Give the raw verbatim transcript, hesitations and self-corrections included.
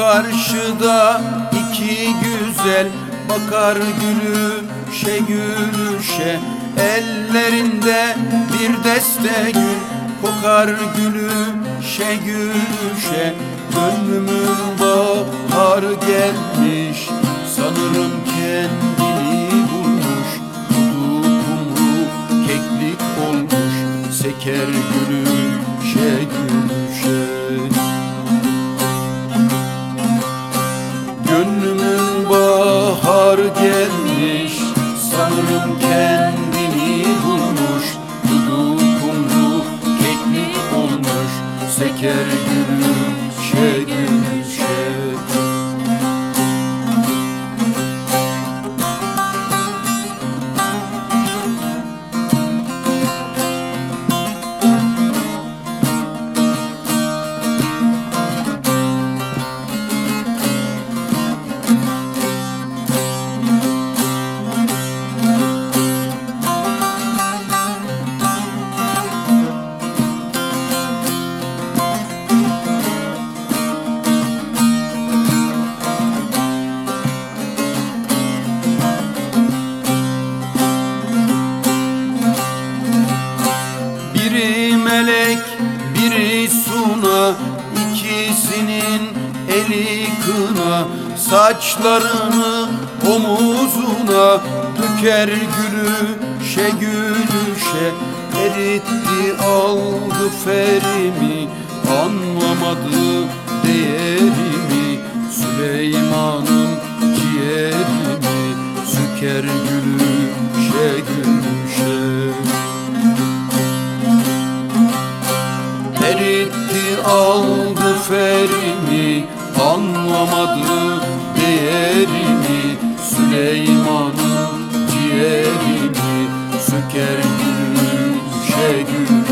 karşıda iki güzel bakar gülüşe gülüşe, ellerinde bir deste gül kokar gülüşe gülüşe. Gönlümün baharı gelmiş, sanırım kendini bulmuş. Dudu kumru keklik olmuş, seker gülüşe gülüşe. Gönlümün baharı gelmiş, sanırım kendini bulmuş. Dudu kumru keklik olmuş, seker gülüşe gülüşe. Biri melek, biri suna, ikisinin eli kına. Saçlarını omuzuna döker gülüşe gülüşe. Eritti aldı ferimi, anlamadı değerimi. Süleyman'ın ciğerimi süker gülüşe gülüşe. Eritti aldı ferimi, anlamadı değerimi. Süleyman'ın ciğerimi söker gülüşe gülüşe.